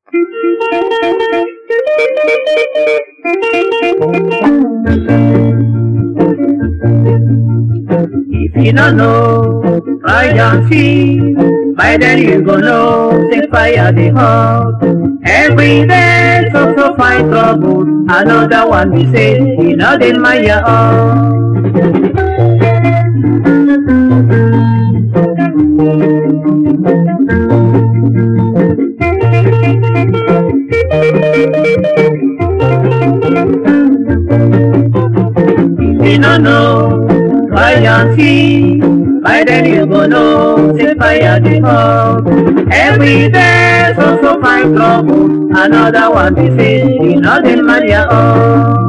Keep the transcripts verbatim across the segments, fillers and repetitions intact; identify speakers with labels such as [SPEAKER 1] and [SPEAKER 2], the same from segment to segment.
[SPEAKER 1] If you don't know, try and see. By then you go know, say fire the hot. Every day, so so find trouble. Another one we say, you know the Maya oh. If you don't know, try and see. By then you go know, say fire the hot. Every day, so so find trouble. Another one we say, you know the Maya oh.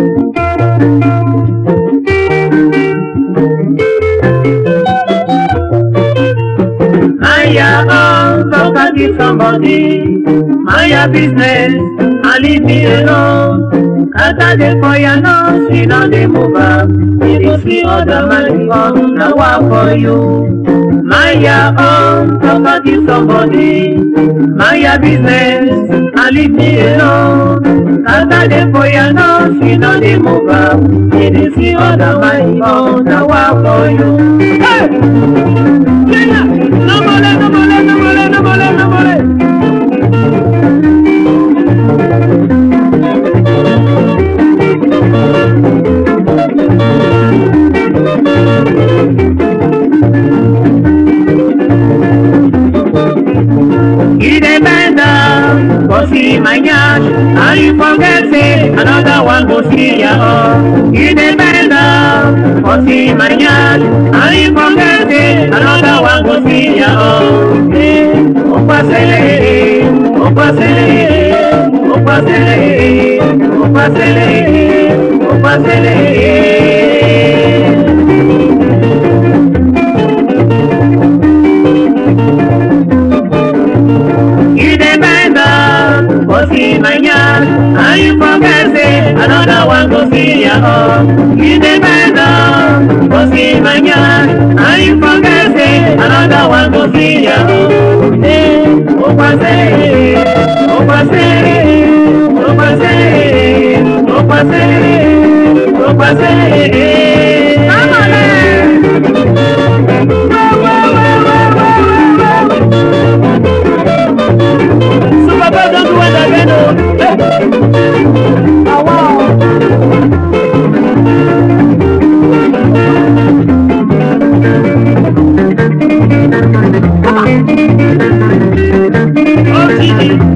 [SPEAKER 1] Maya oh, talk and give somebody Maya business and leave me alone. After the fire no, she know the move up. You go see other man come, now what for you? Maya oh, talk and give somebody Maya business and leave me alone. After the fire no, she know the move up. You go see other man come, now what for you? Hey! Yeah! No more, no more, no more, no more, no more. You depend on go see my yash, and you forget say another one go see ya oh. You depend on go see my yash, and you forget say another one go see ya oh. Opasele, opasele, opasele, opasele, opasele. You depend on go see my yard, and you forget say another one go see ya oh. You depend on go see my yard, and you forget say another one go see ya oh. Hey, opasele, opasele, opasele, opasele, opasele. Come on, Super Bowl don't do it again, oh. Oh, wow. Come on. Oh, Gigi.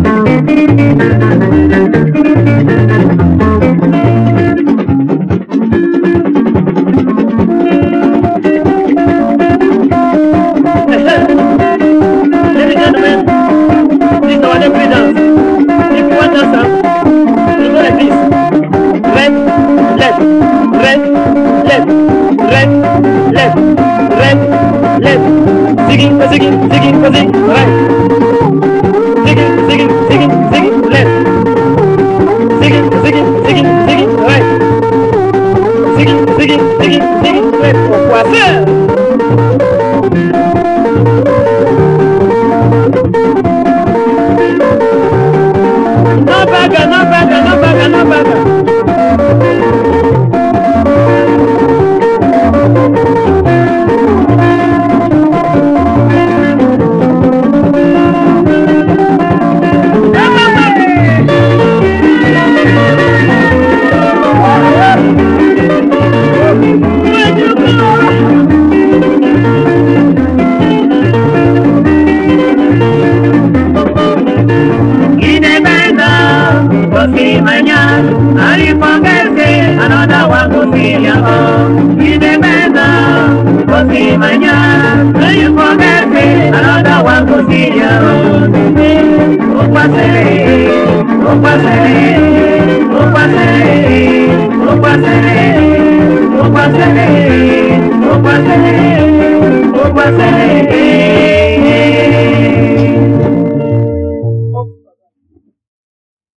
[SPEAKER 1] Ziggy, ziggy, ziggy, ziggy, right. Ziggy, ziggy, ziggy, ziggy, left. Ziggy, ziggy, ziggy, ziggy, right. Ziggy, ziggy, ziggy, ziggy, left. Pourquoi faire? No bagger, no bagger, no bagger, no bagger. See my yard, and you forget say another one go see ya oh. You depend go see my yard, and you forget say another one go see ya oh. Opasele, opasele, opasele, opasele.